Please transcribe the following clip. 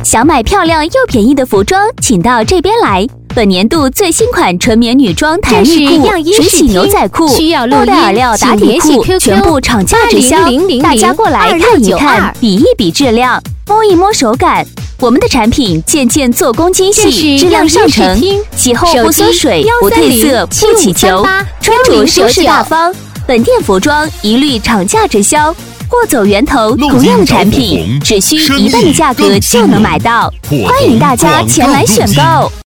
想买漂亮又便宜的服装，请到这边来。本年度最新款纯棉女装弹力裤、水洗牛仔裤、布袋耳料打底裤，全部厂家直销，大家过来看一看，比一比质量，摸一摸手感。我们的产品件件做工精细，质量上乘，洗后不缩水、不褪色、不起球，穿着舒适大方。本店服装一律厂价直销，货走源头，同样的产品只需1半的价格就能买到，欢迎大家前来选购。